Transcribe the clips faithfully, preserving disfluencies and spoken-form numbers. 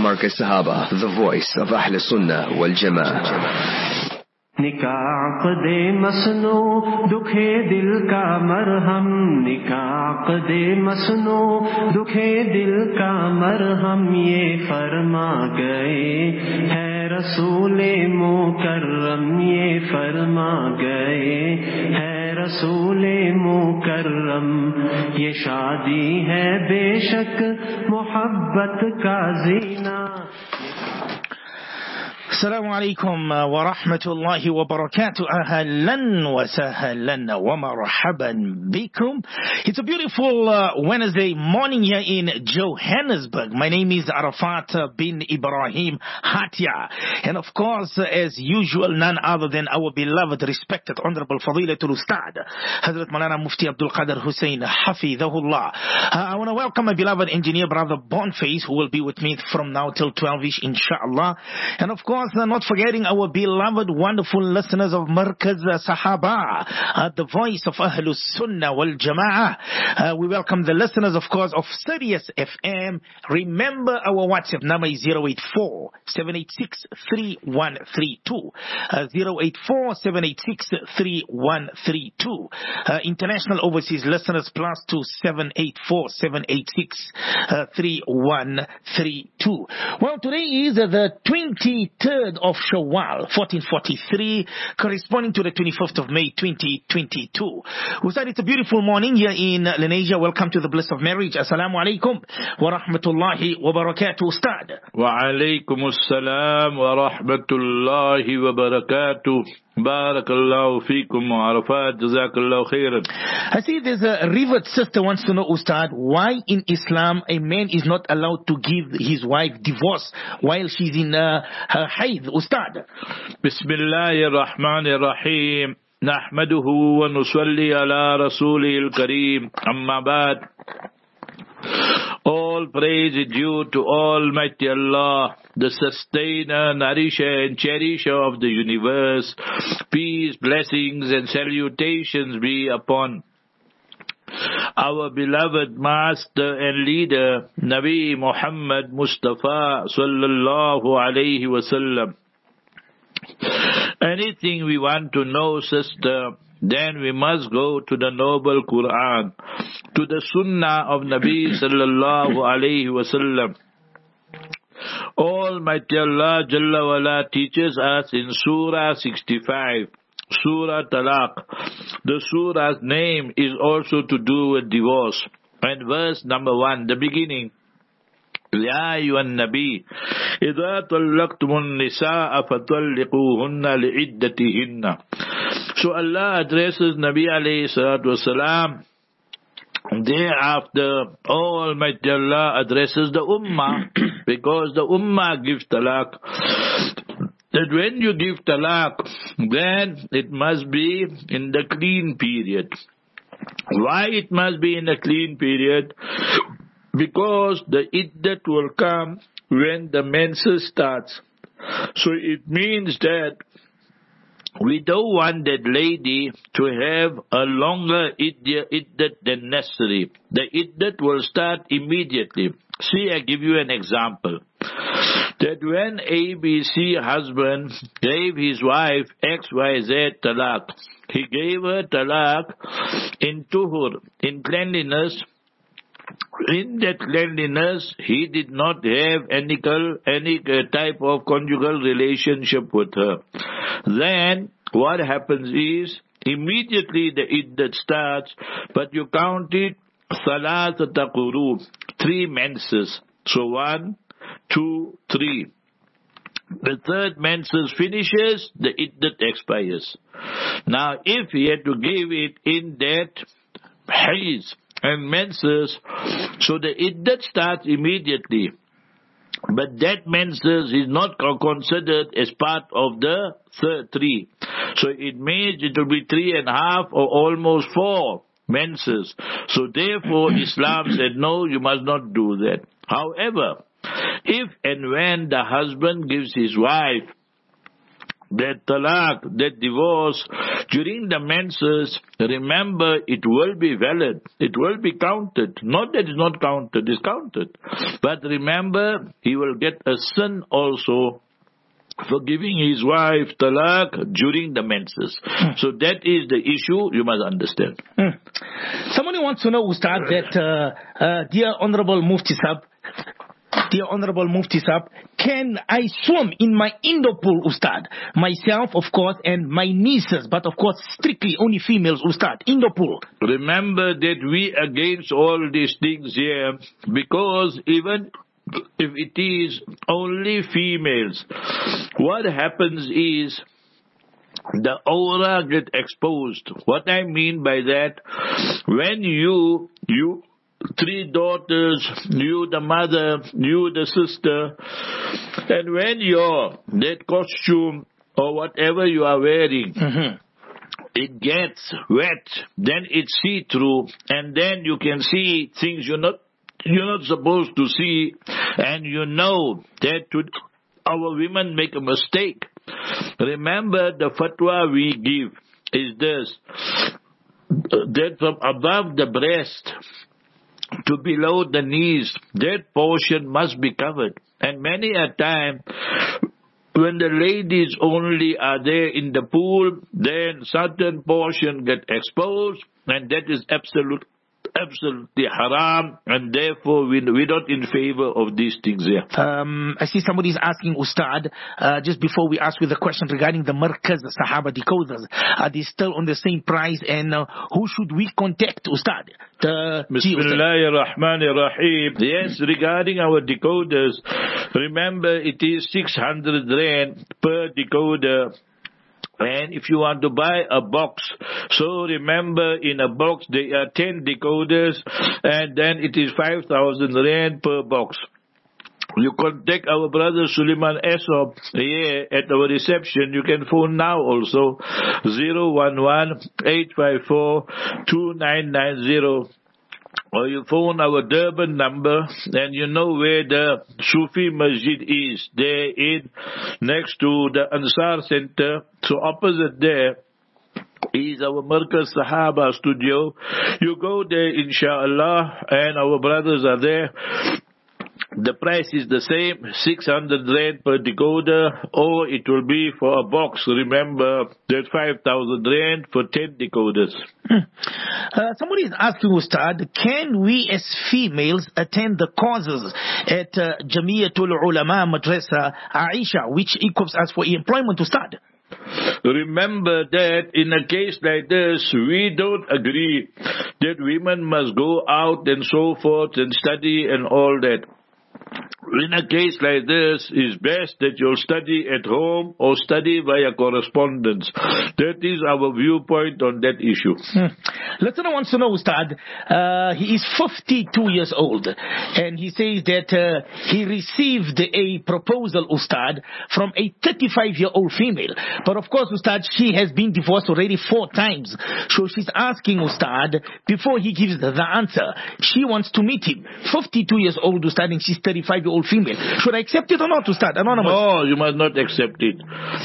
Markaz Sahaba, the voice of Ahl Sunnah wal Jama'ah. निकाह दे मसनो दुखे दिल का मरहम, निकाह दे मसनो दुखे दिल का मरहम, ये फरमा गए है रसूले मुकर्रम, ये फरमा गए है रसूले मुकर्रम। ये शादी है बेशक मोहब्बत का जीना। Assalamu alaikum wa rahmatullahi wa barakatuh. Ahlan wa sahlan wa marhaban bikum. It's a beautiful uh, Wednesday morning here in Johannesburg. My name is Arafat bin Ibrahim Hatia. And of course, as usual, none other than our beloved, respected, honorable Fadilatul Ustad, Hazrat Malana Mufti Abdul Qadir Hussein Hafidhahullah. Uh, I want to welcome my beloved engineer brother Boniface, who will be with me from now till twelve-ish, inshallah. And of course, not forgetting our beloved, wonderful listeners of Markaz Sahaba, uh, the voice of Ahlus Sunnah wal Jama'ah. Uh, we welcome the listeners, of course, of Sirius F M. Remember, our WhatsApp number is zero eight four, seven eight six, three one three two. Uh, zero eight four, seven eight six, three one three two. Uh, international overseas listeners, plus two seven eight four, seven eight six, three one three two. Well, today is uh, the twenty-third of Shawwal, fourteen forty-three, corresponding to the twenty-fifth of May, twenty twenty-two. Ustad, it's a beautiful morning here in Lenasia. Welcome to the bliss of marriage. Assalamu alaikum wa rahmatullahi wa barakatuh, Ustad. Wa alaikum assalam wa rahmatullahi wa barakatuh. Barakallahu feekum wa Arafat, jazakallahu khairan. I see there's a revert sister wants to know, Ustad, why in Islam a man is not allowed to give his wife divorce while she's in uh, her haid, Ustad. Bismillahir Rahmanir Rahim. Nahmaduhu wa nusalli ala rasulil kareem. Amma ba'd. All praise is due to Almighty Allah, the sustainer, nourisher and cherisher of the universe. Peace, blessings and salutations be upon our beloved master and leader, Nabi Muhammad Mustafa sallallahu alayhi wasallam. Anything we want to know, sister, then we must go to the noble Quran, to the Sunnah of Nabi sallallahu alayhi wasallam. Almighty Allah Jalla wala teaches us in Surah sixty-five, Surah Talaq. The Surah's name is also to do with divorce. And verse number one, the beginning. يا أيها النبي إذا طلقتم النساء فطلقوهن لعدتهن. So Allah addresses Nabi alayhi salatu wasalam. Thereafter, Almighty Allah addresses the Ummah, because the Ummah gives talaq. That when you give talaq, then it must be in the clean period. Why it must be in the clean period? Because the iddat will come when the menses starts. So it means that we don't want that lady to have a longer iddat than necessary. The iddat will start immediately. See, I give you an example. That when A B C husband gave his wife X Y Z talaq, he gave her talaq in tuhur, in cleanliness. In that cleanliness, he did not have any, any type of conjugal relationship with her. Then, what happens is, immediately the iddat starts, but you count it, salasata quru, three menses. So one, two, three. The third menses finishes, the iddat expires. Now, if he had to give it in that haze and menses, so the iddat starts immediately. But that menses is not considered as part of the third three. So it means it will be three and a half or almost four menses. So therefore Islam said, no, you must not do that. However, if and when the husband gives his wife that talaq, that divorce, during the menses, remember it will be valid. It will be counted. Not that it's not counted, it's counted. But remember, he will get a sin also for giving his wife talaq during the menses. Mm. So that is the issue you must understand. Mm. Somebody wants to know, Ustad, that uh, uh, dear Honorable Mufti Sahib, Dear Honorable Mufti Sahib, can I swim in my Indo pool, Ustad? Myself, of course, and my nieces, but of course, strictly only females, Ustad. Indo pool. Remember that we against all these things here, because even if it is only females, what happens is the aura get exposed. What I mean by that, when you, you, three daughters, you the mother, you the sister, and when your, that costume or whatever you are wearing, mm-hmm. it gets wet, then it's see-through, and then you can see things you're not You're not supposed to see, and you know that to, our women make a mistake. Remember, the fatwa we give is this, that from above the breast to below the knees, that portion must be covered. And many a time, when the ladies only are there in the pool, then certain portion get exposed, and that is absolute absolutely haram, and therefore we, we're not in favor of these things here. Um, I see somebody is asking, Ustad, uh, just before we ask you the question regarding the Markaz Sahaba decoders, are they still on the same price, and uh, who should we contact, Ustad? The Bismillahirrahmanirrahim. Yes, regarding our decoders, remember it is six hundred rand per decoder. And if you want to buy a box, so remember in a box there are ten decoders, and then it is five thousand rand per box. You contact our brother Suleiman Esop here at our reception. You can phone now also, zero one one, eight five four, two nine nine zero. Or you phone our Durban number, and you know where the Sufi Masjid is. There in, next to the Ansar Center. So opposite there is our Markaz Sahaba studio. You go there, inshallah, and our brothers are there. The price is the same, six hundred rand per decoder, or it will be for a box. Remember, that five thousand rand for ten decoders. Hmm. Uh, somebody is asking, Ustad, can we as females attend the causes at uh, Jamiatul Ulama Madrasa Aisha, which equips us for employment, Ustad? Remember that in a case like this, we don't agree that women must go out and so forth and study and all that. In a case like this, it's best that you'll study at home or study via correspondence. That is our viewpoint on that issue. Hmm. Listener wants to know, Ustad, uh, he is fifty-two years old, and he says that uh, he received a proposal, Ustad, from a thirty-five-year-old female. But of course, Ustad, she has been divorced already four times. So she's asking, Ustad, before he gives the answer, she wants to meet him. fifty-two years old, Ustad, and she's thirty-five-year-old female. Should I accept it or not, Ustad? Anonymous. No, you must not accept it.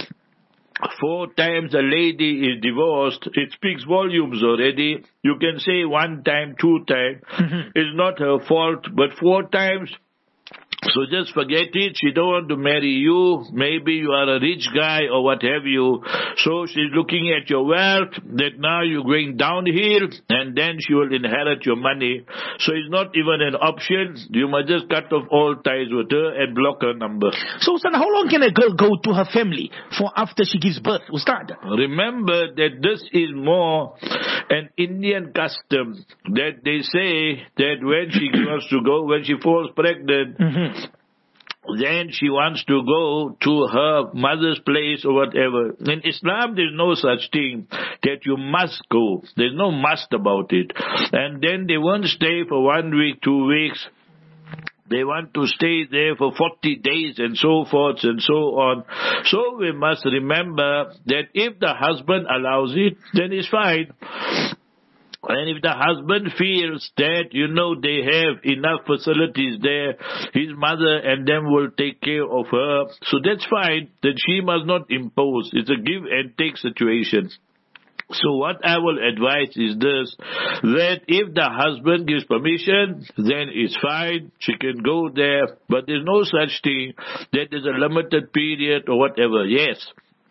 Four times a lady is divorced, it speaks volumes already. You can say one time, two times. Mm-hmm. It's not her fault, but four times, so just forget it. She don't want to marry you. Maybe you are a rich guy or what have you. So she's looking at your wealth, that now you're going downhill, and then she will inherit your money. So it's not even an option. You must just cut off all ties with her and block her number. So, Ustad, how long can a girl go to her family for after she gives birth, Ustad? Remember that this is more an Indian custom, that they say that when she wants to go, when she falls pregnant, mm-hmm. then she wants to go to her mother's place or whatever. In Islam, there's no such thing that you must go. There's no must about it. And then they won't stay for one week, two weeks. They want to stay there for forty days and so forth and so on. So we must remember that if the husband allows it, then it's fine. And if the husband feels that, you know, they have enough facilities there, his mother and them will take care of her, so that's fine. That she must not impose. It's a give and take situation. So what I will advise is this, that if the husband gives permission, then it's fine, she can go there, but there's no such thing that there's a limited period or whatever. Yes,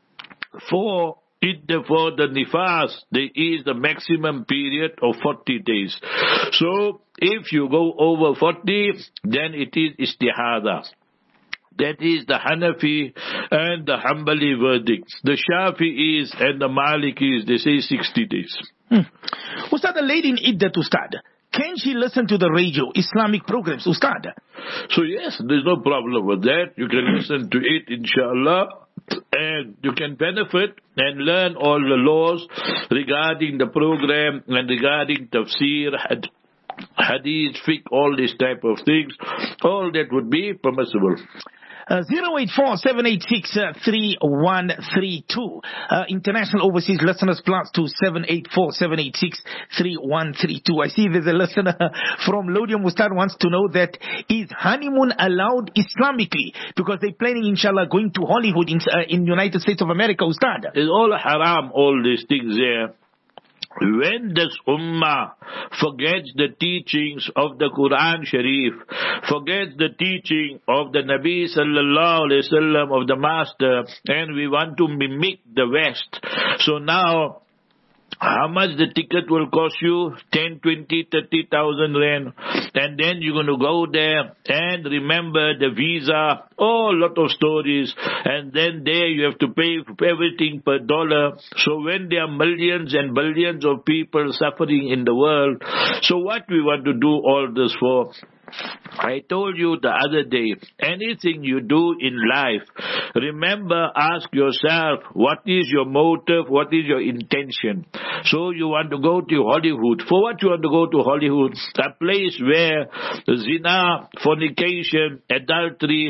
for it, for the nifas, there is the maximum period of forty days. So if you go over forty, then it is istihada. That is the Hanafi and the Hanbali verdicts. The Shafi'is and the Malikis, they say sixty days. Hmm. Ustad, the lady in Iddah, Ustad, can she listen to the radio, Islamic programs, Ustad? So yes, there's no problem with that. You can listen to it, inshallah, and you can benefit and learn all the laws regarding the program and regarding tafsir, hadith, fiqh, all these type of things. All that would be permissible. Uh, zero eight four seven eight six three one three two. Uh, international overseas listeners plus two seven eight four seven eight six three one three two. I see there's a listener from Lodium Ustad wants to know that is honeymoon allowed Islamically, because they're planning inshallah going to Hollywood in uh, in United States of America, Ustad. It's all haram, all these things there. When this ummah forgets the teachings of the Quran Sharif, forgets the teaching of the Nabi sallallahu alayhi wasallam, of the Master, and we want to mimic the West. So now, how much the ticket will cost you? ten, twenty, thirty thousand rand. And then you're going to go there and remember the visa, oh, lot of stories. And then there you have to pay for everything per dollar. So when there are millions and billions of people suffering in the world, so what we want to do all this for? I told you the other day, anything you do in life, remember, ask yourself, what is your motive, what is your intention? So you want to go to Hollywood. For what you want to go to Hollywood? A place where zina, fornication, adultery,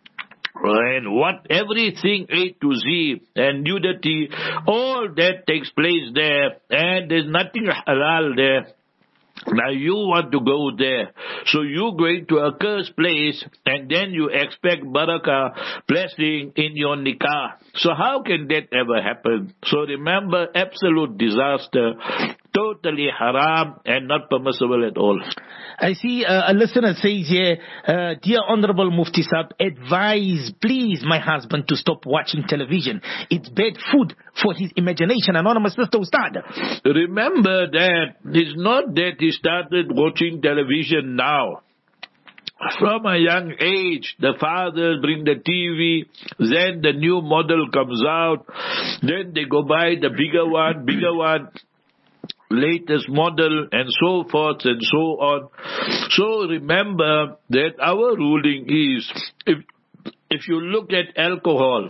and what everything A to Z, and nudity, all that takes place there, and there's nothing halal there. Now you want to go there. So you going to a cursed place and then you expect barakah, blessing in your nikah. So how can that ever happen? So remember, absolute disaster, totally haram and not permissible at all. I see uh, a listener says here, uh, dear Honorable Mufti Sahib, advise please my husband to stop watching television. It's bad food for his imagination. Anonymous sister Ustad. Remember that it's not that he started watching television now. From a young age, the fathers bring the T V, then the new model comes out, then they go buy the bigger one, bigger one, latest model, and so forth and so on. So remember that our ruling is, if if you look at alcohol,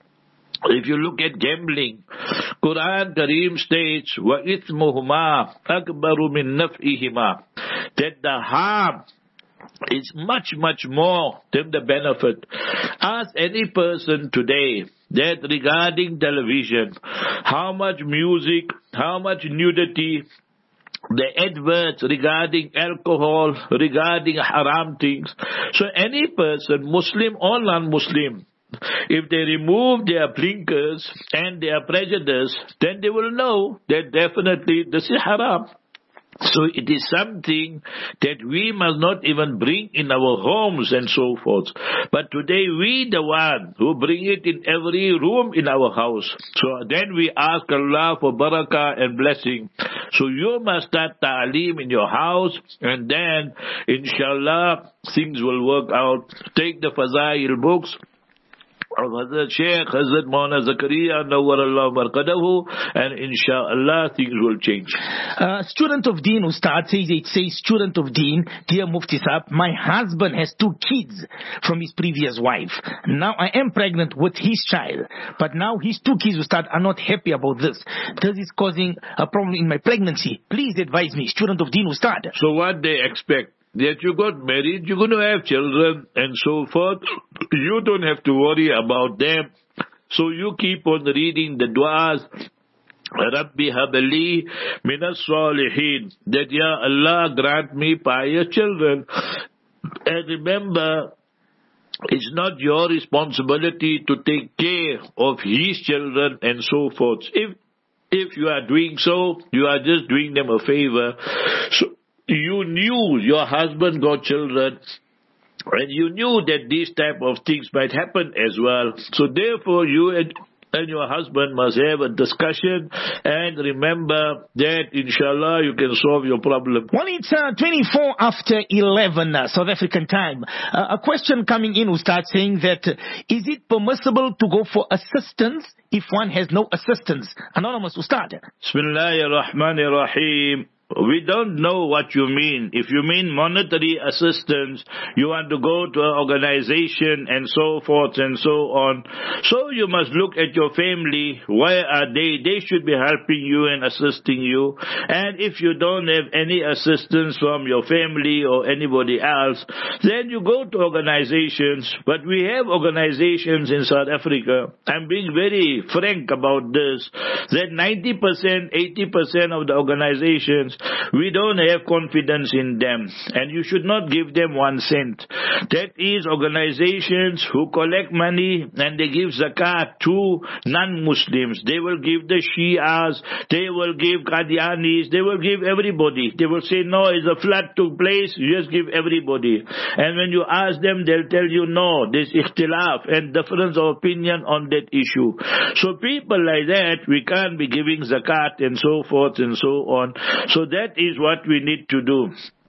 if you look at gambling, Quran Kareem states, وَإِثْمُهُمَا أَكْبَرُ مِنْ نَفْئِهِمَا, that the harm is much, much more than the benefit. Ask any person today that regarding television, how much music, how much nudity, the adverts regarding alcohol, regarding haram things. So any person, Muslim or non-Muslim, if they remove their blinkers and their prejudice, then they will know that definitely this is haram. So it is something that we must not even bring in our homes and so forth. But today we the one who bring it in every room in our house. So then we ask Allah for barakah and blessing. So you must start ta'aleem in your house, and then inshallah things will work out. Take the Fazail books of Hazrat Sheikh, Hazrat Maulana Zakaria, Nawwarallahu Marqadahu, and inshallah things will change. Uh, student of Deen Ustad says, it says, student of Deen, dear Mufti Sahib, my husband has two kids from his previous wife. Now I am pregnant with his child, but now his two kids, Ustad, are not happy about this. This is causing a problem in my pregnancy. Please advise me, student of Deen Ustad. So what they expect? That you got married, you're going to have children and so forth. You don't have to worry about them. So you keep on reading the du'as. Rabbi habali minas salihin. That Ya Allah grant me pious children. And remember, it's not your responsibility to take care of his children and so forth. If if you are doing so, you are just doing them a favor. So you knew your husband got children, and you knew that these type of things might happen as well. So therefore, you and and your husband must have a discussion, and remember that inshallah you can solve your problem. Well, it's uh, twenty-four after eleven uh, South African time. Uh, a question coming in will start saying that, uh, is it permissible to go for assistance if one has no assistance? Anonymous will start. Bismillahir Rahmanir Rahim. We don't know what you mean. If you mean monetary assistance, you want to go to an organization and so forth and so on. So you must look at your family. Where are they? They should be helping you and assisting you. And if you don't have any assistance from your family or anybody else, then you go to organizations. But we have organizations in South Africa. I'm being very frank about this, that ninety percent, eighty percent of the organizations, we don't have confidence in them, and you should not give them one cent. That is organizations who collect money and they give zakat to non-Muslims. They will give the Shias, they will give Qadianis, they will give everybody. They will say, no, it's a flood took place, you just give everybody. And when you ask them, they'll tell you, no, there's ikhtilaf and difference of opinion on that issue. So people like that, we can't be giving zakat and so forth and so on. So that is what we need to do.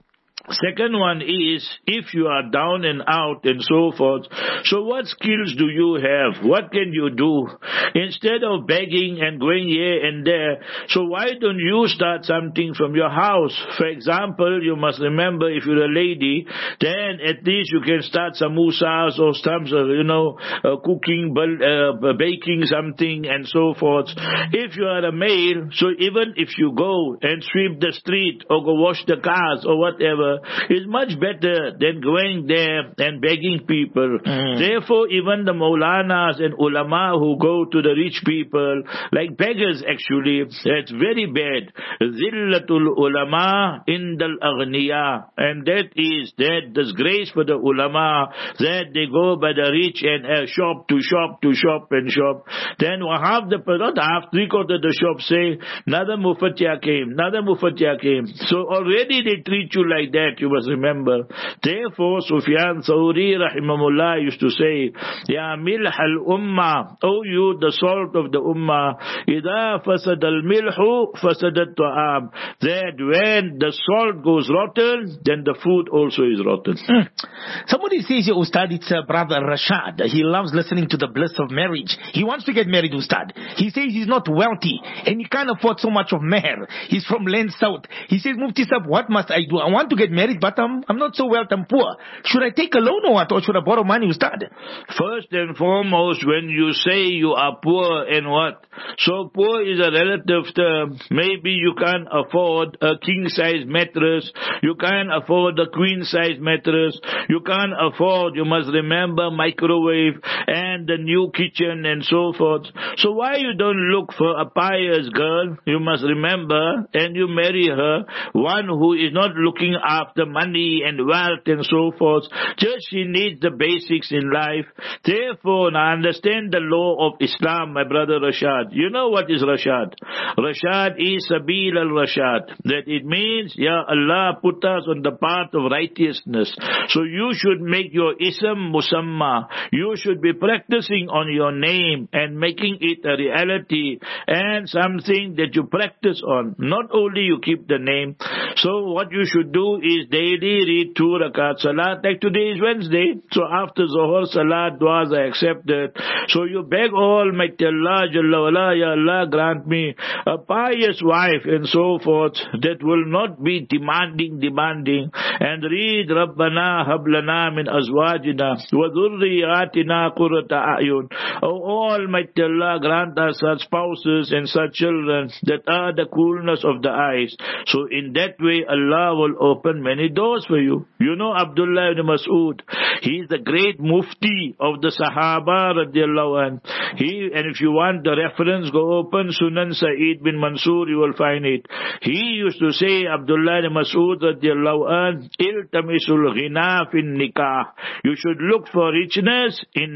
Second one is, if you are down and out and so forth, so what skills do you have? What can you do? Instead of begging and going here and there, so why don't you start something from your house? For example, you must remember, if you're a lady, then at least you can start samosas or some, you know, uh, cooking, uh, baking something and so forth. If you are a male, so even if you go and sweep the street or go wash the cars or whatever, is much better than going there and begging people. Mm. Therefore, even the Maulanas and ulama who go to the rich people, like beggars actually, that's very bad. Zillatul ulama indal aghniya. And that is that disgrace for the ulama, that they go by the rich and uh, shop to shop to shop and shop. Then half the, not half, three quarters of the shop say, Nada Mufatya came, Nada Mufatya came. So already they treat you like that. You must remember. Therefore, Sufyan Thawri rahimahullah used to say, Ya milh al-ummah, O you, the salt of the ummah, Ida fasad al-milhu fasad al-ta'am. That when the salt goes rotten, then the food also is rotten. Mm. Somebody says here, Ustad, it's uh, brother Rashad. He loves listening to the bliss of marriage. He wants to get married, Ustad. He says he's not wealthy and he can't afford so much of meher. He's from Land South. He says, Mufti Sahib, what must I do? I want to get married, but I'm, I'm not so wealthy, I'm poor. Should I take a loan or what? Or should I borrow money, Ustad? First and foremost, when you say you are poor and what? So poor is a relative term. Maybe you can't afford a king-size mattress. You can't afford a queen-size mattress. You can't afford, you must remember, microwave and the new kitchen and so forth. So why you don't look for a pious girl, you must remember, and you marry her, one who is not looking after money and wealth and so forth. Just she needs the basics in life. Therefore, now understand the law of Islam, my brother Rashad. You know what is Rashad? Rashad is Sabil al-Rashad. That it means, Ya Allah, put us on the path of righteousness. So you should make your ism musamma. You should be practicing on your name and making it a reality and something that you practice on. Not only you keep the name. So what you should do is daily read two rakat salat. Like today is Wednesday, so after Zohar salat, du'as are accepted. So you beg Almighty Allah, Jalla wala, Ya Allah, grant me a pious wife and so forth that will not be demanding, demanding. And read Rabbana hablana min azwajina wa dhurriyatina qurrata a'yun. Oh Almighty Allah, grant us such spouses and such children that are the coolness of the eyes. So in that way, Allah will open many doors for you. You know Abdullah ibn Mas'ud, he is the great mufti of the Sahaba radiallahu anh. He, and if you want the reference, go open Sunan Sa'id bin Mansur, you will find it. He used to say, Abdullah ibn Mas'ud radiallahu anh, iltamisul ghina fin nikah. You should look for richness in nikah.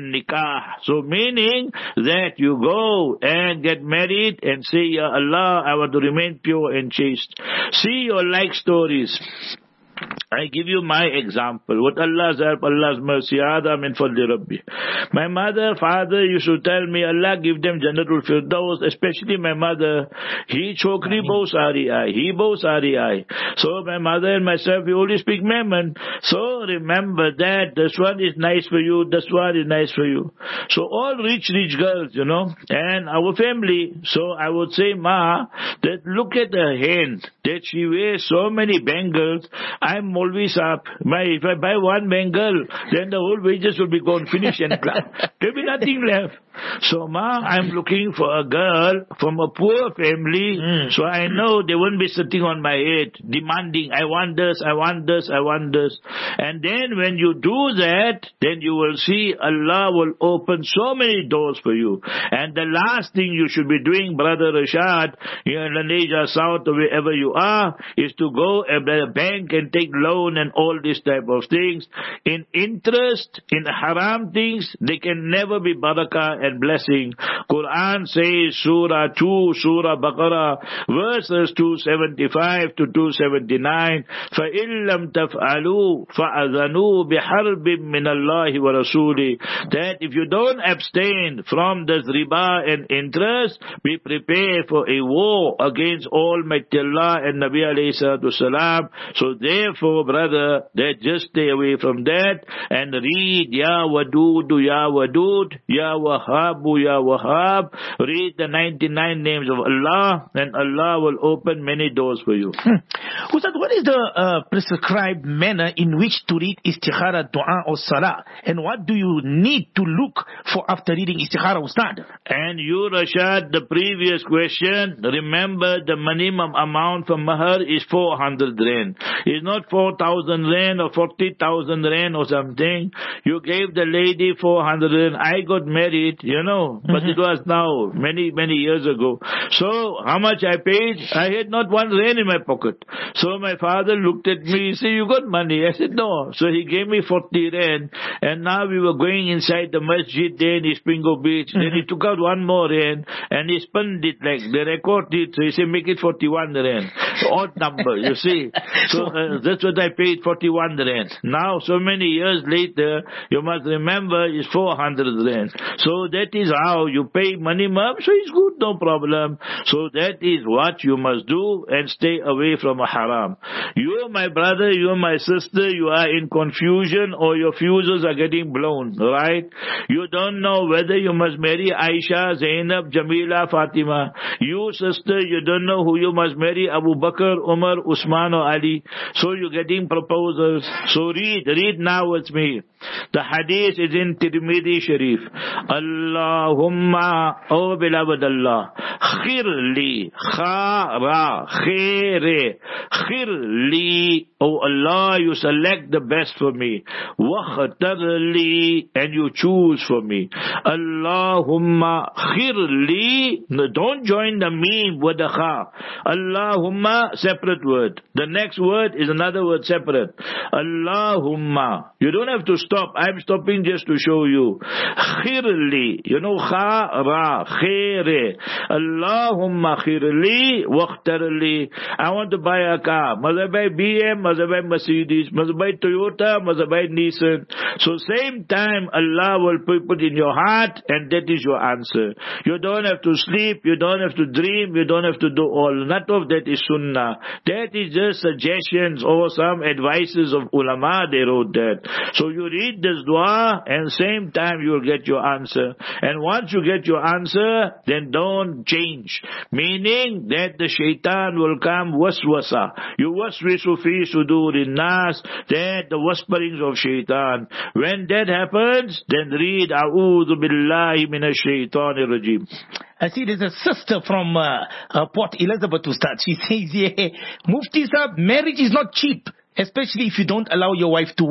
nikah. So meaning that you go and get married and say, Ya Allah, I want to remain pure and chaste. See your like stories. I give you my example. With Allah's help, Allah's mercy, Hada min fadli Rabbi. My mother, father used to tell me, Allah give them Jannatul Firdaus, especially my mother. He chokri bo sari ai. He bo sari ai. So my mother and myself, we only speak Memon. So remember that this one is nice for you, this one is nice for you. So all rich, rich girls, you know, and our family. So I would say, Ma, that look at her hand, that she wears so many bangles. I'm always up. My, if I buy one bangle, then the whole wages will be gone, finish and clap. There'll be nothing left. So, Ma, I'm looking for a girl from a poor family, mm. so I know they won't be sitting on my head, demanding, I want this, I want this, I want this. And then when you do that, then you will see Allah will open so many doors for you. And the last thing you should be doing, Brother Rashad, here in Indonesia, South, or wherever you are, is to go at the bank and take loan and all these type of things. In interest, in haram things, they can never be barakah and blessing. Quran says, Surah two, Surah Baqarah, verses two seventy-five to two seventy-nine, فَإِن لَمْ تَفْعَلُوا فَأَذَنُوا بِحَرْبٍ مِّنَ اللَّهِ وَرَسُولِهِ. That if you don't abstain from this riba and interest, be prepared for a war against Almighty Allah and Nabi alayhi salatu salam. So therefore, brother, that just stay away from that and read Ya Wadudu, Ya Wadud, Ya Wahabu, Ya Wahab. Read the ninety-nine names of Allah, and Allah will open many doors for you. Hmm. Ustad, what is the uh, prescribed manner in which to read istikhara, dua or salah? And what do you need to look for after reading istikhara, Ustad? And you, Rashad, the previous question, remember the minimum amount for mahar is four hundred rand. It's not four thousand rand or forty thousand rand or something. You gave the lady four hundred rand. I got married, you know, but mm-hmm. it was now, many, many years ago. So, how much I paid? I had not one rand in my pocket. So my father looked at me, he said, you got money? I said, no. So he gave me forty rand, and now we were going inside the masjid there in Springo Beach. Mm-hmm. Then he took out one more rand, and he spun it like, they record it, so he said, make it forty-one rand. Odd number, you see. So uh, that's what I paid, forty-one rand. Now, so many years later, you must remember, it's four hundred rand. So that is how you pay minimum, so it's good, no problem. So that is what you must do, and stay away from a haram. You, my brother, you, my sister, you are in confusion, or your fuses are getting blown, right? You don't know whether you must marry Aisha, Zainab, Jamila, Fatima. You, sister, you don't know who you must marry, Abu Bakr, Umar, Usman or Ali. So you're getting proposals. So read, read now with me. The hadith is in Tirmidhi Sharif. Allahumma, oh beloved Allah, khirli, khara, khaire, khirli, oh Allah, you select the best for me. Wakhtarli, and you choose for me. Allahumma khirli, no, don't join the meme with the kha. Allahumma, separate word. The next word is another word separate. Allahumma. You don't have to stop. I'm stopping just to show you. Khirli. You know, kha, ra, khaire. Allahumma khirli, waqtarli. I want to buy a car. Must I buy B M? Must I buy Mercedes? Must I buy Toyota? Must I buy Nissan? So same time, Allah will put in your heart, and that is your answer. You don't have to sleep. You don't have to dream. You don't have to do all. None of that is sunnah. That is just suggestions or some advices of ulama. They wrote that. So you read this dua, and same time you will get your answer. And once you get your answer, then don't change. Meaning that the shaitan will come waswasa. You waswisu fi sudurin nas, that the whisperings of shaitan. When that happens, then read A'udhu billahi minash shaitanir rajim. I see there's a sister from uh, uh, Port Elizabeth to start. She says, yeah, Mufti Sahib, marriage is not cheap, especially if you don't allow your wife to work.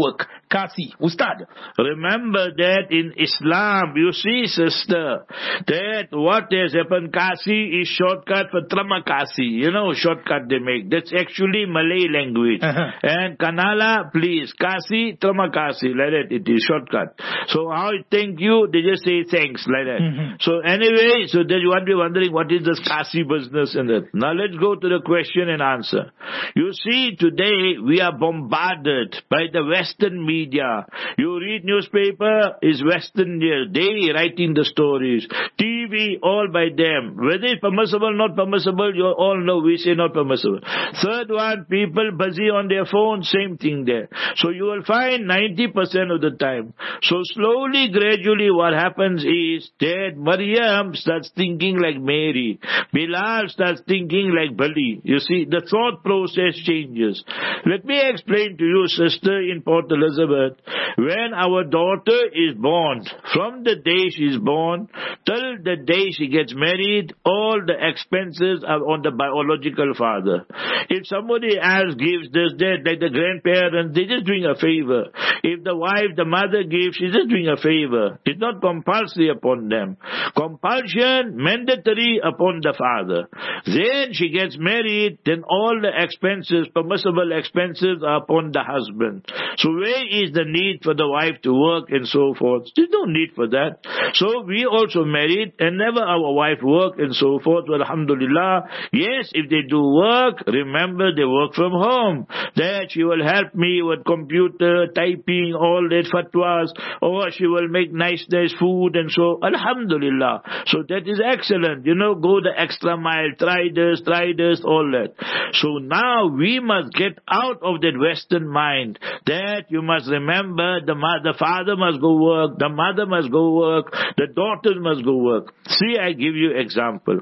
Kasi. Ustad. Remember that in Islam, you see, sister, that what has happened, Kasi is shortcut for Tramakasi. You know, shortcut they make. That's actually Malay language. Uh-huh. And Kannada, please, Kasi, Tramakasi, like that. It is shortcut. So how thank you, they just say thanks, like that. Mm-hmm. So anyway, so then you might be wondering, what is this Kasi business in it? Now let's go to the question and answer. You see, today we are bombarded by the Western media. You read newspaper, is Western news. They writing the stories. T V, all by them. Whether it's permissible, not permissible, you all know we say not permissible. Third one, people busy on their phone, same thing there. So you will find ninety percent of the time. So slowly, gradually what happens is that Maryam starts thinking like Mary. Bilal starts thinking like Bali. You see, the thought process changes. Let me explain to you, sister, in Port Elizabeth, when our daughter is born, from the day she is born till the day she gets married, all the expenses are on the biological father. If somebody else gives this, that, like the grandparents, they're just doing a favor. If the wife, the mother gives, she's just doing a favor. It's not compulsory upon them. Compulsion, mandatory upon the father. Then she gets married, then all the expenses, permissible expenses are upon the husband. So where is the need for the wife to work and so forth? There's no need for that. So we also married and never our wife work and so forth. Well, alhamdulillah, yes, if they do work, remember they work from home. That she will help me with computer, typing, all that fatwas, or she will make nice, nice food and so, alhamdulillah. So that is excellent. You know, go the extra mile, try this, try this, all that. So now we must get out of that Western mind that you must remember the, the father must go work, the mother must go work, the daughters must go work. See, I give you example.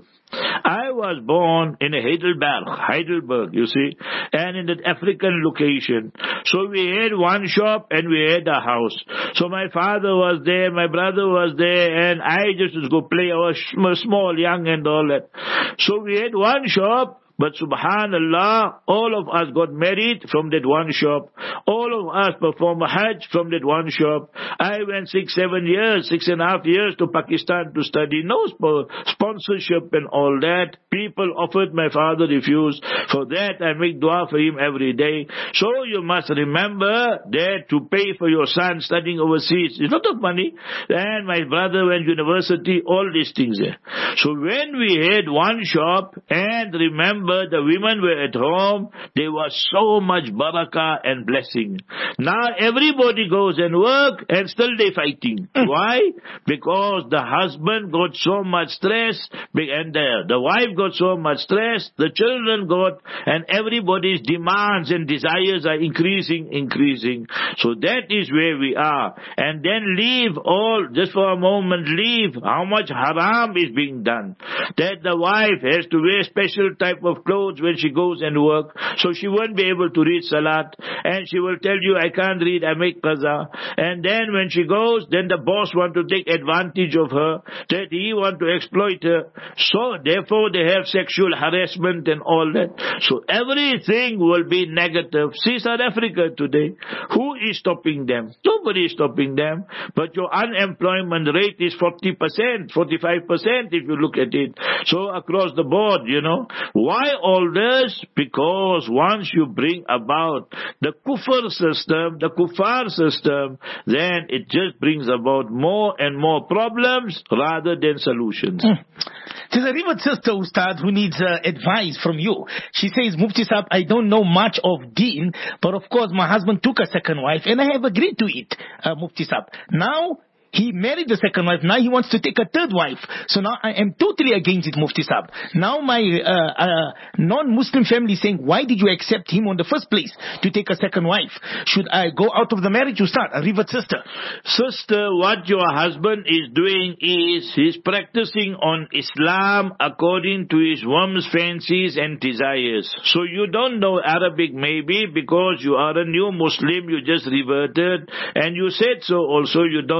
I was born in a Heidelberg, Heidelberg, you see, and in that African location. So we had one shop and we had a house. So my father was there, my brother was there, and I just used to go play. I was small, young and all that. So we had one shop. But subhanallah, all of us got married from that one shop. All of us performed Hajj from that one shop. I went six, seven years, six and a half years to Pakistan to study. No sp- sponsorship and all that. People offered, my father refused. For that, I make dua for him every day. So you must remember that to pay for your son studying overseas is not of money. And my brother went university, all these things there. So when we had one shop, and remember, the women were at home, there was so much barakah and blessing. Now everybody goes and work and still they fighting. Why? Because the husband got so much stress and the, the wife got so much stress, the children got, and everybody's demands and desires are increasing, increasing. So that is where we are. And then leave all, just for a moment, leave how much haram is being done. That the wife has to wear special type of clothes when she goes and work, so she won't be able to read salat, and she will tell you, I can't read, I make qaza. And then when she goes, then the boss want to take advantage of her, that he want to exploit her. So therefore they have sexual harassment and all that. So everything will be negative. See South Africa today, who is stopping them? Nobody is stopping them. But your unemployment rate is forty percent, forty-five percent if you look at it. So across the board, you know. Why all this? Because once you bring about the kufr system, the kuffar system, then it just brings about more and more problems rather than solutions. Hmm. There's a Rivat sister, Ustad, who needs uh, advice from you. She says, Mufti Sahib, I don't know much of deen, but of course my husband took a second wife and I have agreed to it, uh, Mufti Sahib. Now, he married the second wife. Now he wants to take a third wife. So now I am totally against it, Mufti Sahib. Now my uh, uh, non-Muslim family is saying, why did you accept him on the first place to take a second wife? Should I go out of the marriage to start? A Rivat sister. Sister, what your husband is doing is he's practicing on Islam according to his whims, fancies and desires. So you don't know Arabic maybe because you are a new Muslim, you just reverted, and you said so also, you don't know much.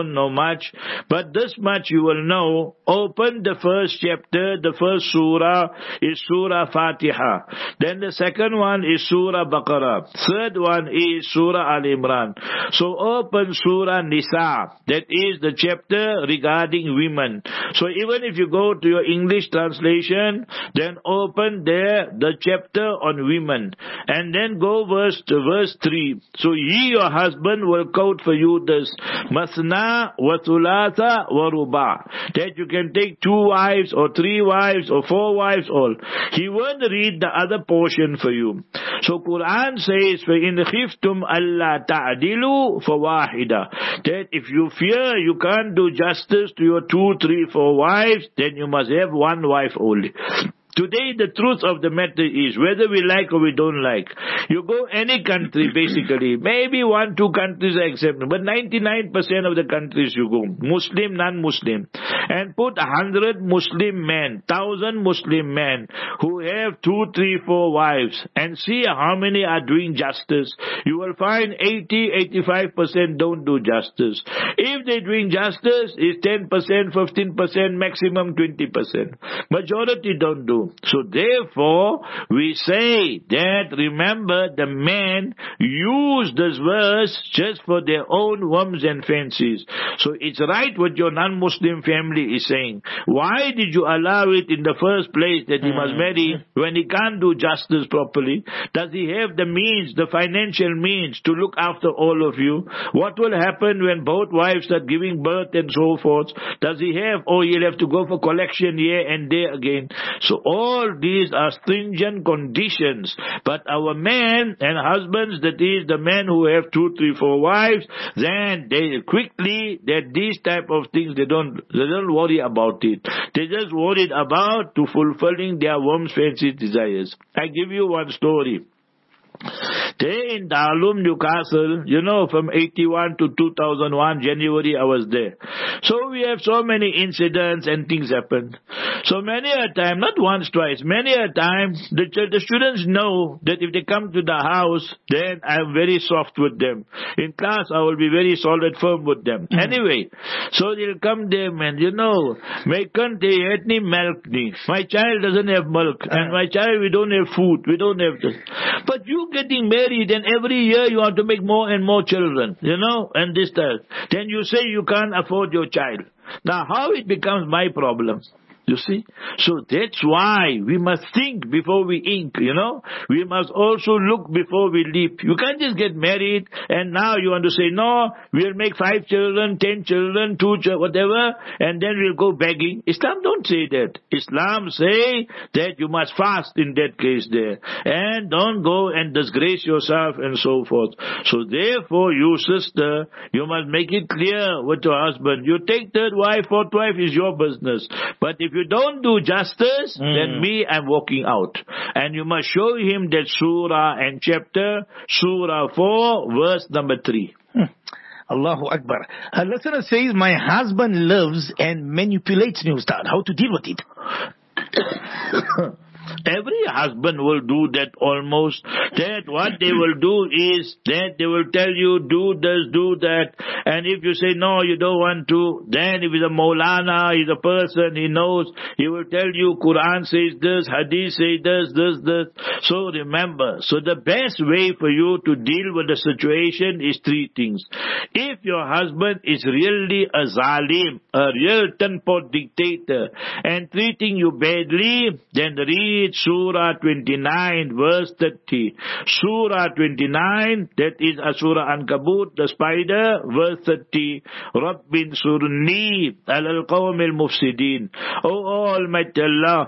much, but this much you will know. Open the first chapter, the first surah is Surah Fatiha. Then the second one is Surah Baqarah. Third one is Surah Al Imran. So open Surah Nisa. That is the chapter regarding women. So even if you go to your English translation, then open there the chapter on women. And then go verse to verse three. So ye, your husband, will quote for you this. Masna wa thulatha wa ruba. That you can take two wives or three wives or four wives all. He won't read the other portion for you. So Quran says, فَإِنْ خِفْتُمْ أَلَّا تَعْدِلُوا فَوَاحِدًا. That if you fear you can't do justice to your two, three, four wives, then you must have one wife only. Today, the truth of the matter is, whether we like or we don't like, you go any country, basically, maybe one, two countries are accepted, but ninety-nine percent of the countries you go, Muslim, non-Muslim, and put one hundred Muslim men, one thousand Muslim men, who have two, three, four wives, and see how many are doing justice. You will find eighty, eighty-five percent don't do justice. If they're doing justice, it's ten percent, fifteen percent, maximum twenty percent. Majority don't do. So therefore, we say that, remember, the men use this verse just for their own whims and fancies. So it's right what your non-Muslim family is saying. Why did you allow it in the first place that he must marry when he can't do justice properly? Does he have the means, the financial means to look after all of you? What will happen when both wives start giving birth and so forth? Does he have, oh, he'll have to go for collection here and there again? So all these are stringent conditions. But our men and husbands, that is the men who have two, three, four wives, then they quickly, that these type of things, they don't, they don't worry about it. They just worried about to fulfilling their warm, fancy desires. I give you one story. There in Darlum, Newcastle, you know, from eighty-one to two thousand one, January, I was there. So we have so many incidents and things happen. So many a time, not once, twice, many a time, the, the students know that if they come to the house, then I'm very soft with them. In class, I will be very solid, firm with them. Mm. Anyway, so they'll come there, man, you know, my country had ni milk ni. My child doesn't have milk. Uh. And my child, we don't have food. We don't have this. But you getting married, and every year you want to make more and more children, you know, and this stuff. Then you say you can't afford your child. Now, how it becomes my problem? You see? So that's why we must think before we ink, you know. We must also look before we leap. You can't just get married and now you want to say, no, we'll make five children, ten children, two children, whatever, and then we'll go begging. Islam don't say that. Islam say that you must fast in that case there. And don't go and disgrace yourself and so forth. So therefore, you sister, you must make it clear with your husband. You take third wife, fourth wife is your business. But if you don't do justice, mm. then me, I'm walking out. And you must show him that surah and chapter, surah four, verse number three. Hmm. Allahu Akbar. A listener says, my husband loves and manipulates me, Ustad. How to deal with it? Every husband will do that almost. That what they will do is that they will tell you, do this, do that. And if you say, no, you don't want to, then if he's a Maulana, he's a person, he knows, he will tell you, Quran says this, Hadith says this, this, this. So remember, so the best way for you to deal with the situation is three things. If your husband is really a zalim, a real ten-pot dictator, and treating you badly, then read Surah twenty-nine, verse thirty. Surah twenty-nine, that is a Surah Ankabut, the spider, verse thirty. Rabbin surni alal qawm al-mufsidin. O Almighty Allah,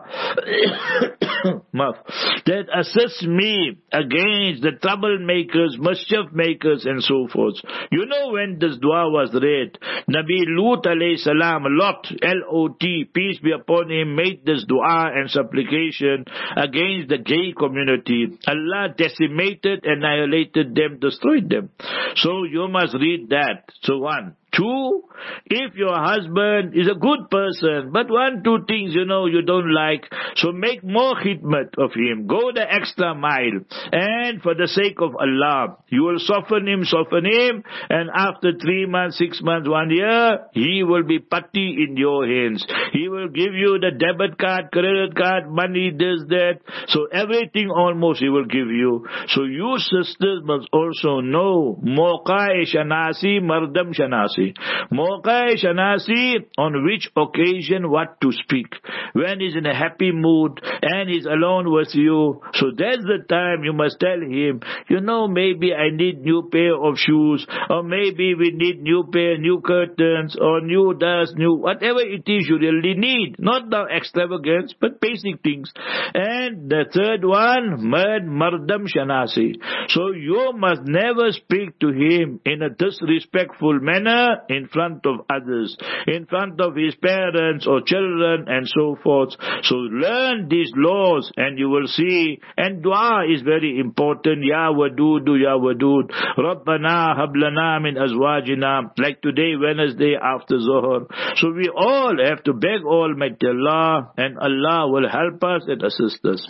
that assist me against the troublemakers, mischief makers, and so forth. You know when this dua was read, Nabi Lut alayhi salam, Lot, L O T, peace be upon him, made this dua and supplication against the gay community. Allah decimated, annihilated them, destroyed them. So you must read that. So one. Two, if your husband is a good person, but one, two things, you know, you don't like, so make more khidmat of him. Go the extra mile. And for the sake of Allah, you will soften him, soften him, and after three months, six months, one year, he will be patti in your hands. He will give you the debit card, credit card, money, this, that. So everything almost he will give you. So you sisters must also know, Mawqa-e Shanasi, Mardam Shanasi. Mawqa-e Shanasi, on which occasion what to speak. When he's in a happy mood and he's alone with you, so that's the time you must tell him, you know, maybe I need new pair of shoes, or maybe we need new pair, new curtains, or new dust, new, whatever it is you really need. Not the extravagance, but basic things. And the third one, Mad Mardam Shanasi. So you must never speak to him in a disrespectful manner in front of others, in front of his parents or children and so forth. So learn these laws and you will see. And dua is very important. Ya Wadudu, Ya Wadud. Rabbana hablana min azwajina. Like today, Wednesday after Zohar. So we all have to beg Almighty Allah, and Allah will help us and assist us.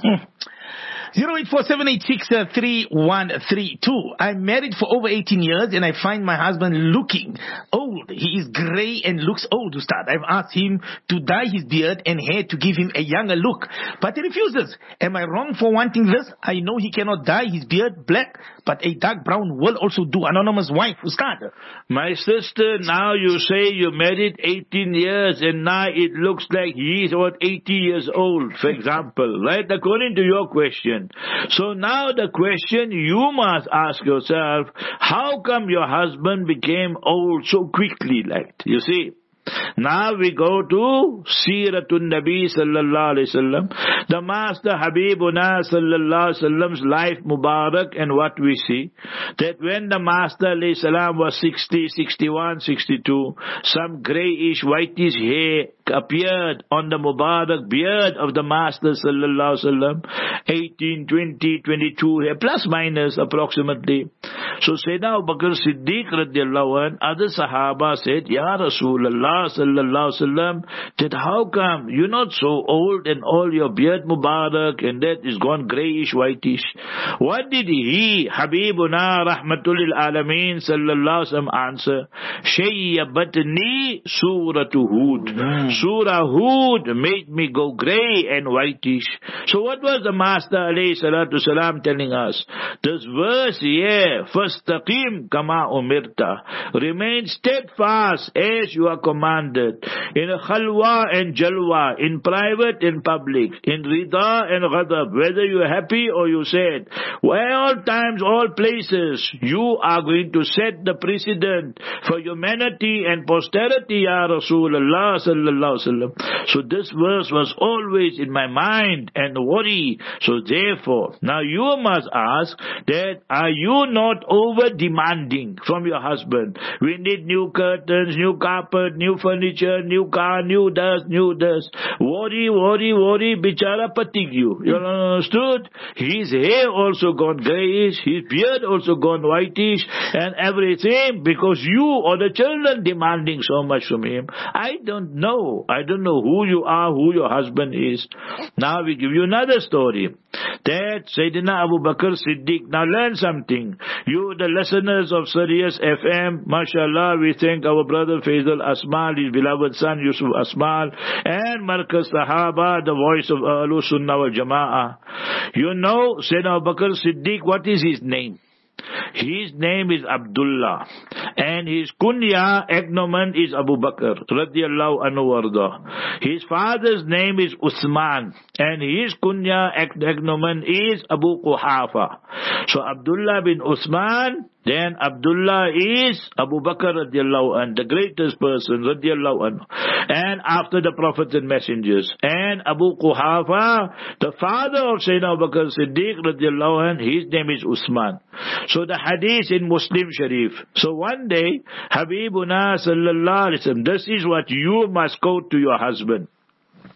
zero eight four seven eight six three one three two. I'm married for over eighteen years and I find my husband looking old. He is grey and looks old, Ustad. I've asked him to dye his beard and hair to give him a younger look, but he refuses. Am I wrong for wanting this? I know he cannot dye his beard black, but a dark brown will also do. Anonymous wife, Ustad. My sister, now you say you married eighteen years and now it looks like he is about eighty years old, for example, right? According to your question. So now the question you must ask yourself, how come your husband became old so quickly, like, you see? Now we go to Siratun Nabi sallallahu alayhi wasallam, the Master Habibuna sallallahu alayhi wasallam's life Mubarak, and what we see, that when the Master alayhi salam was sixty, sixty-one, sixty-two, some greyish, whitish hair appeared on the Mubarak beard of the Master sallallahu alayhi wasallam, eighteen, twenty, twenty-two hair, plus minus approximately. So Sayyidina Abu Bakr Siddiq radiallahu anh, other Sahaba said, Ya Rasulullah sallallahu alaihi wasallam, that how come you're not so old and all your beard Mubarak and that is gone greyish, whitish? What did he, Habibuna Rahmatul Alameen sallallahu alaihi wasallam, answer? Shayyabatni Suratu Hud. Mm. Surah Hud made me go grey and whitish. So what was the Master alayhi salatu salam telling us? This verse here, Fastaqim kama umirta, remain steadfast as you are commanded, in a khalwa and jalwa, in private and public, in rida and ghadab, whether you are happy or you sad, all times, all places, you are going to set the precedent for humanity and posterity, Ya Rasulullah sallallahu alaihi wasallam. So this verse was always in my mind and worry. So therefore, now you must ask that, are you not over demanding from your husband? We need new curtains, new carpet, new furniture, new car, new dust, new dust. Worry, worry, worry, bichara patig you. You understood? His hair also gone greyish, his beard also gone whitish, and everything because you or the children demanding so much from him. I don't know. I don't know who you are, who your husband is. Now we give you another story. That Sayyidina Abu Bakr Siddiq. Now learn something. You, the listeners of Sirius F M, mashallah, we thank our brother Faisal Asmal, his beloved son Yusuf Asmal, and Markaz Sahaba, the voice of Ahlus Sunnah wal Jama'ah. You know, Sayyidina Abu Bakr Siddiq, what is his name? His name is Abdullah, and his kunya, agnomen, is Abu Bakr radiyallahu anhu warda. His father's name is Uthman, and his kunya, agnomen, is Abu Quhafa. So Abdullah bin Uthman, then Abdullah is Abu Bakr radiallahu anhu, the greatest person radiallahu anhu, and after the prophets and messengers. And Abu Quhafa, the father of Sayyidina Abu Bakr Siddiq radiallahu anhu, his name is Uthman. So the hadith in Muslim Sharif. So one day, Habibuna sallallahu alaihi wasallam, this is what you must quote to your husband.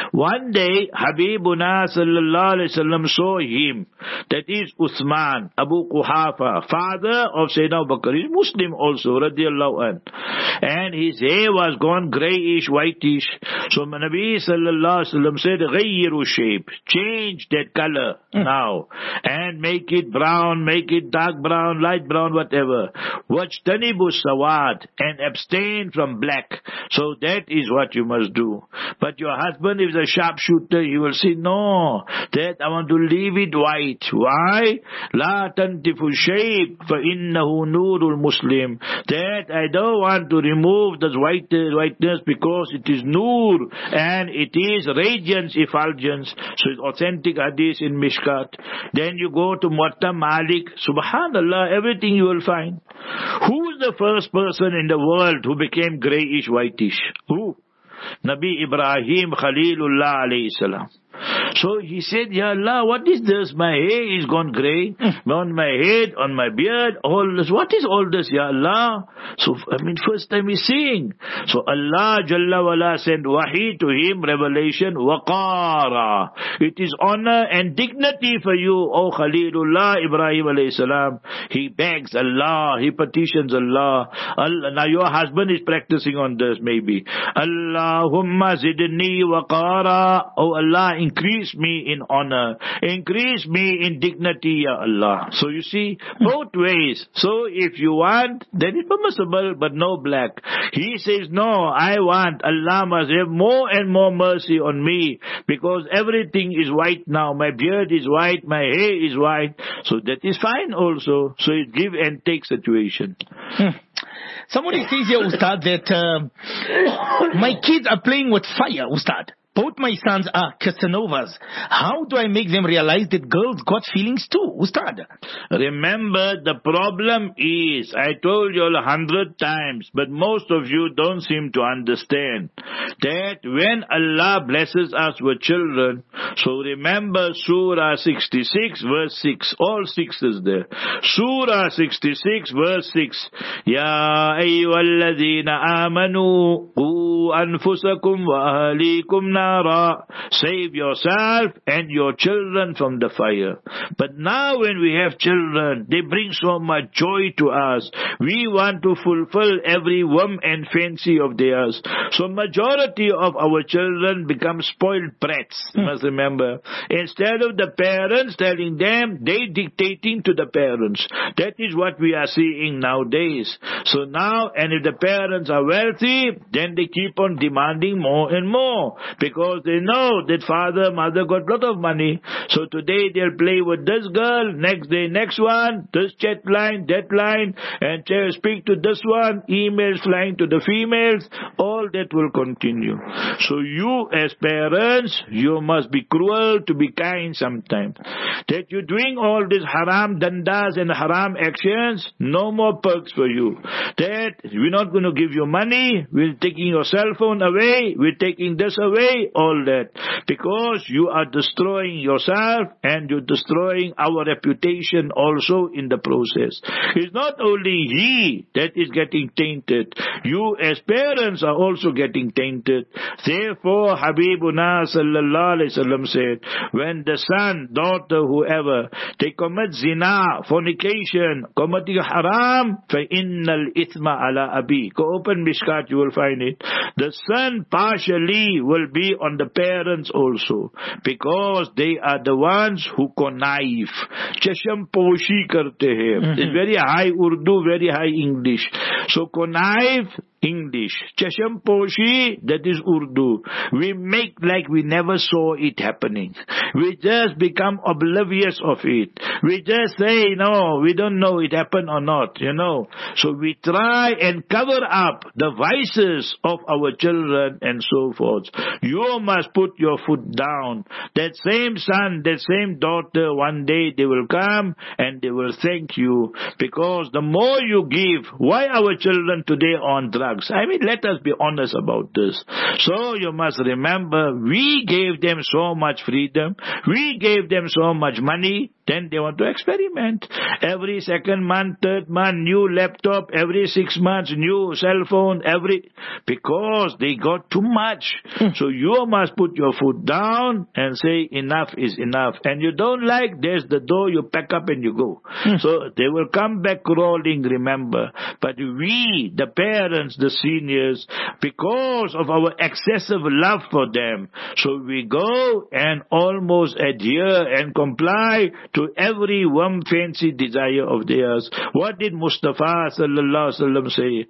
One day, Habibuna sallallahu alayhi wasallam saw him. That is Uthman, Abu Quhafa, father of Sayyidina Abu Bakr. He's Muslim also, radiallahu anh. And his hair was gone greyish, whitish. So Nabi sallallahu alayhi wasallam said, Ghayyiru shape. Change that color mm. now. And make it brown, make it dark brown, light brown, whatever. Wajtanibu sawad. And abstain from black. So that is what you must do. But your husband is a sharpshooter, he will say, no, that I want to leave it white. Why? La tantifu shayb fa innahu nurul muslim. That I don't want to remove this white, whiteness because it is nur and it is radiance, effulgence. So it's authentic hadith in Mishkat. Then you go to Muwatta Malik. Subhanallah, everything you will find. Who is the first person in the world who became greyish, whitish? Who? Nabi Ibrahim Khalilullah alayhi salam. So he said, Ya Allah, what is this? My hair is gone grey. On my head, on my beard, all this. What is all this, Ya Allah? So, I mean, first time he's seeing. So Allah Jalla wala sent wahi to him, revelation, waqara. It is honor and dignity for you, O Khalilullah Ibrahim alayhi salam. He begs Allah, he petitions Allah. Allah. Now your husband is practicing on this maybe. Allahumma zidni waqara. Oh Allah, increase me in honor. Increase me in dignity, Ya Allah. So you see, both ways. So if you want, then it's permissible, but no black. He says, no, I want. Allah must have more and more mercy on me, because everything is white now. My beard is white, my hair is white. So that is fine also. So it's give and take situation. Hmm. Somebody says here, Ustad, that uh, my kids are playing with fire, Ustad. Both my sons are Casanovas. How do I make them realize that girls got feelings too, Ustad? Remember, the problem is, I told you all a hundred times, but most of you don't seem to understand, that when Allah blesses us with children, so remember Surah sixty-six verse six, all six is there. Surah sixty-six verse six, Ya ayyuhalladhina amanu, qu anfusakum wa ahlikum nara. Save yourself and your children from the fire. But now when we have children, they bring so much joy to us. We want to fulfill every whim and fancy of theirs. So majority of our children become spoiled brats. You must remember. Instead of the parents telling them, they dictating to the parents. That is what we are seeing nowadays. So now, and if the parents are wealthy, then they keep on demanding more and more. Because they know that father, mother got a lot of money. So today they'll play with this girl, next day next one, this chat line, that line, and they'll speak to this one, emails flying to the females, all that will continue. So you as parents, you must be cruel to be kind sometimes. That you're doing all these haram dandas and haram actions, no more perks for you. That we're not going to give you money, we're taking your cell phone away, we're taking this away, all that, because you are destroying yourself and you're destroying our reputation also in the process. It's not only he that is getting tainted, you as parents are also getting tainted. Therefore Habibuna sallallahu alayhi wasallam said, when the son, daughter, whoever, they commit zina, fornication, committing haram, fa innal ithma ala abi. Go open Mishkat, you will find it. The son partially will be on the parents also, because they are the ones who connive. Chasham poshi karte hai. Mm-hmm. It's very high Urdu, very high English. So connive, English. Chasham poshi, that is Urdu. We make like we never saw it happening. We just become oblivious of it. We just say, no, we don't know it happened or not, you know. So we try and cover up the vices of our children and so forth. You must put your foot down. That same son, that same daughter, one day they will come and they will thank you, because the more you give, why our children today are on drugs? I mean, let us be honest about this. So you must remember, we gave them so much freedom, we gave them so much money, Then they want to experiment. Every second month, third month, new laptop. Every six months, new cell phone. Every because they got too much. So you must put your foot down and say enough is enough. And you don't like, there's the door, you pack up and you go. So they will come back crawling, remember. But we, the parents, the seniors, because of our excessive love for them, so we go and almost adhere and comply to every one fancy desire of theirs. What did Mustafa sallallahu alaihi wasallam say?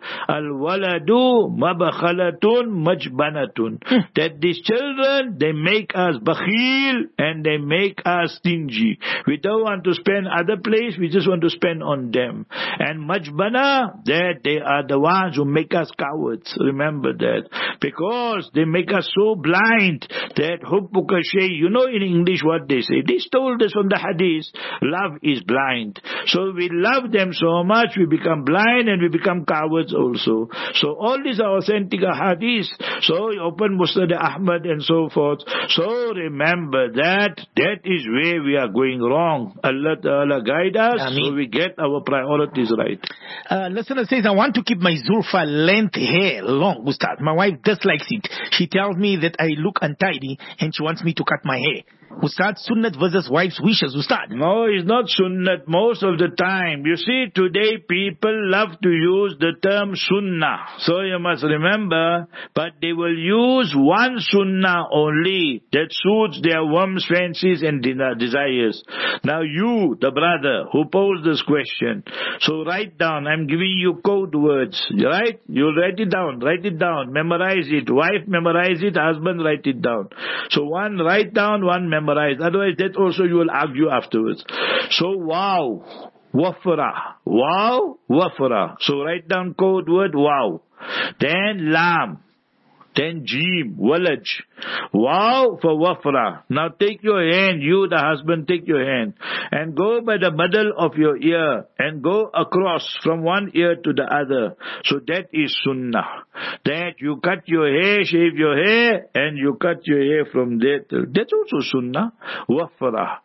Al-waladu mabakhalatun majbanatun. That these children, they make us bakhil and they make us stingy. We don't want to spend other place, we just want to spend on them. And majbana, that they are the ones who make us cowards. Remember that. Because they make us so blind that hubbuka shay, you know in English what they say. They told us from the hadith, love is blind. So we love them so much, we become blind and we become cowards also. So all these are authentic hadiths. So you open Musnad Ahmad and so forth. So remember that, that is where we are going wrong. Allah Ta'ala guide us, Ameen. So we get our priorities right. Uh, listener says, I want to keep my Zulfa length hair long, Ustad. My wife dislikes it. She tells me that I look untidy and she wants me to cut my hair. Ustad, sunnat versus wife's wishes, Ustad. No, it's not sunnat most of the time. You see, today people love to use the term sunnah. So you must remember, but they will use one sunnah only that suits their whims, fancies and desires. Now you, the brother who posed this question, so write down, I'm giving you code words, right? You'll write it down, write it down, memorize it. Wife memorize it, husband write it down. So one write down, one memorize. Otherwise, that also you will argue afterwards. So, wow, wafra, wow, wafra. So write down code word wow. Then lam. Then Jim, walaj. Wow for wafra. Now take your hand, you the husband, take your hand and go by the middle of your ear and go across from one ear to the other. So that is sunnah. That you cut your hair, shave your hair and you cut your hair from there. That's also sunnah. Wafra.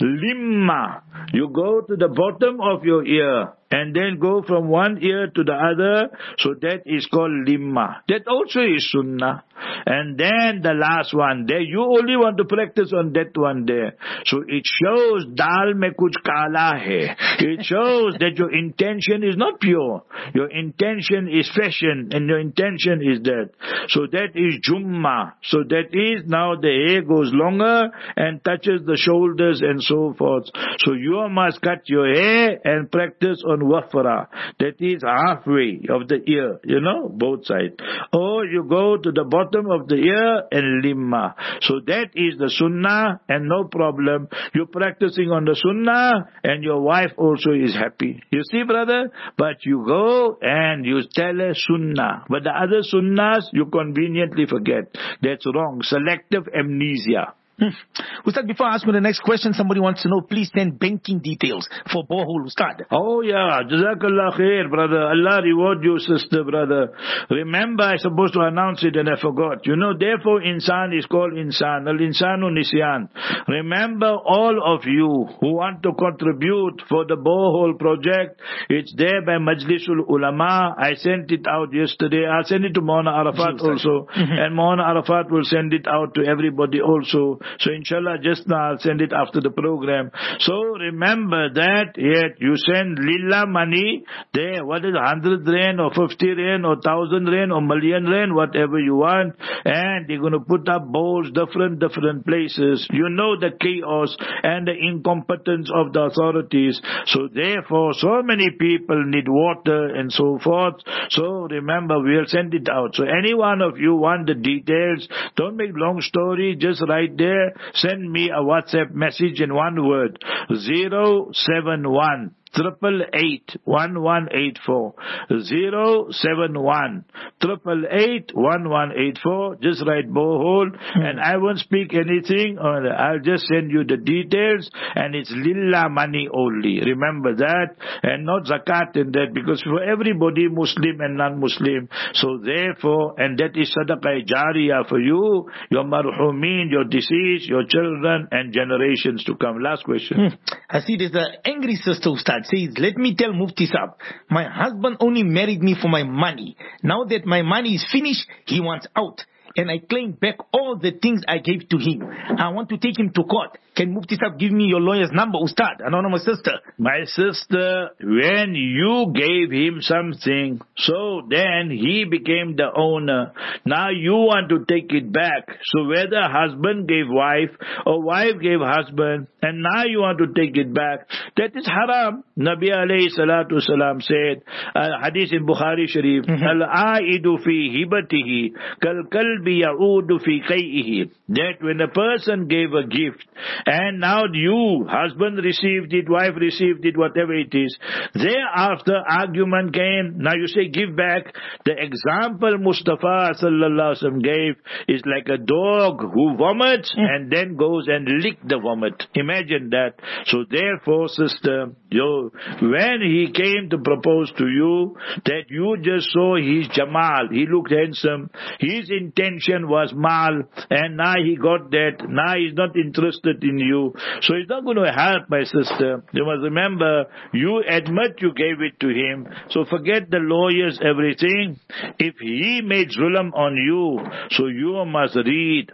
Limma. You go to the bottom of your ear and then go from one ear to the other. So that is called limma. That also is sunnah. And then the last one there, you only want to practice on that one there. So it shows dal mein kuch kala hai. It shows that your intention is not pure. Your intention is fashion and your intention is that. So that is jumma. So that is now the hair goes longer and touches the shoulders and so forth. So you must cut your hair and practice on wafra. That is halfway of the ear, you know, both sides. Or you go to the bottom of the ear and limma. So that is the sunnah and no problem. You're practicing on the sunnah and your wife also is happy. You see, brother? But you go and you tell her sunnah. But the other sunnahs you conveniently forget. That's wrong. Selective amnesia. Hmm. Ustad, before I ask you the next question, somebody wants to know, please send banking details for borehole, Ustad. Oh yeah, Jazakallah khair, brother. Allah reward you, sister, brother. Remember, I supposed to announce it and I forgot. You know, therefore insan is called insan. Al-insanu nisyan. Remember, all of you who want to contribute for the borehole project, it's there by Majlisul Ulama. I sent it out yesterday. I'll send it to Maulana Arafat also. And Maulana Arafat will send it out to everybody also. So inshallah, just now I'll send it after the program. So remember that, yet you send lillah money there. What is hundred rand or fifty rand or thousand rand or million rand, whatever you want. And they're going to put up bowls, different, different places. You know the chaos and the incompetence of the authorities. So therefore, so many people need water and so forth. So remember, we'll send it out. So any one of you want the details, don't make long story, just write there, send me a WhatsApp message in one word, zero seven one triple eight one one eight four. Zero seven one triple eight one one eight four. Just write borehole, hmm. and I won't speak anything. I'll just send you the details, and it's lillah money only. Remember that, and not zakat in that, because for everybody, Muslim and non-Muslim. So therefore, and that is sadaqah jariyah for you, your marhumin, your deceased, your children, and generations to come. Last question. Hmm. I see there's an angry sister who starts, says, let me tell Mufti Saab, my husband only married me for my money. Now that my money is finished, he wants out. And I claim back all the things I gave to him. I want to take him to court. Can Mufti Saab give me your lawyer's number, Ustad? Anonymous sister. My sister, when you gave him something, so then he became the owner. Now you want to take it back. So whether husband gave wife or wife gave husband, and now you want to take it back, that is haram. Nabi alayhi salatu salam said, uh, hadith in Bukhari Sharif, Al-aidu fi hibatihi, kal-kalbi ya'udu fi qay'ihi. That when a person gave a gift, and now you, husband received it, wife received it, whatever it is, thereafter argument came, now you say give back. The example Mustafa sallallahu alaihi wasallam gave is like a dog who vomits and then goes and lick the vomit. Imagine that. So therefore, sister, you, when he came to propose to you, that you just saw his Jamal, he looked handsome, his intention was mal, and now he got that, now he's not interested in you. So it's not going to help, my sister. You must remember, you admit you gave it to him. So forget the lawyers, everything. If he made zulm on you, so you must read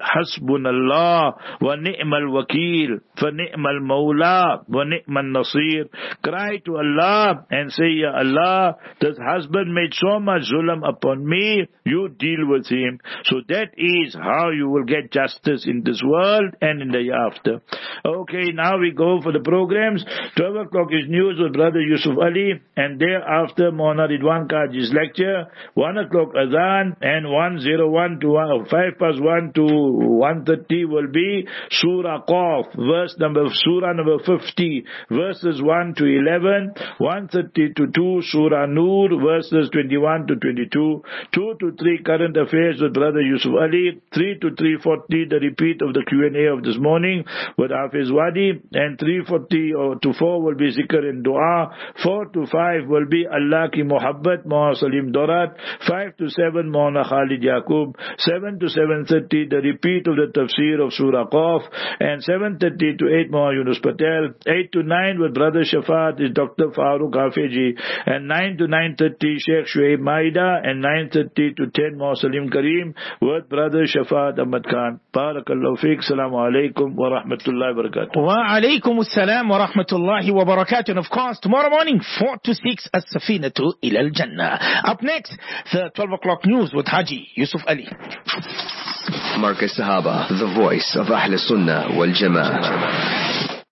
Hasbunallah wa ni'mal wakil fa ni'mal mawla wa ni'mal nasir. Cry to Allah and say, Ya Allah, this husband made so much zulm upon me, you deal with him. So that is how you will get justice in this world and in the hereafter. Okay, now we go for the programs. twelve o'clock is news with Brother Yusuf Ali, and thereafter Maulana Ridwan Kaji's lecture. one o'clock Adhan, and one oh one to one, five past one to one thirty will be Surah Qaf, verse number, Surah number fifty, verses one to eleven, one thirty to two, Surah Nur, verses twenty-one to twenty-two, two to three current affairs with Brother Yusuf Ali, three to three forty the repeat of the Q and A of this morning with Hafiz Wadi, and three forty or to four will be Zikr and Dua, four to five will be Allah Ki Muhabbat, Maulana Salim Dorat, five to seven Maulana Khalid Yaqub, seven to seven thirty the repeat of the Tafsir of Surah Qaf, and seven thirty to eight Maulana Yunus Patel, eight to nine with Brother Shafat is Doctor Farooq Hafeji, and nine to nine thirty Sheikh Shuaib Maida, and nine thirty to ten Maulana Salim Kareem with Brother Shafat Ahmad Khan. Barakallahu Feek. Assalamu alaikum wa rahmatullahi wa barakatuh. Wa alaikum assalam wa rahmatullahi wa barakatuh. And of course, tomorrow morning, four to six, As-Safinatu ila al-Jannah. Up next, the twelve o'clock news with Haji Yusuf Ali. Marcus Sahaba, the voice of Ahl Sunnah wal Jama'ah.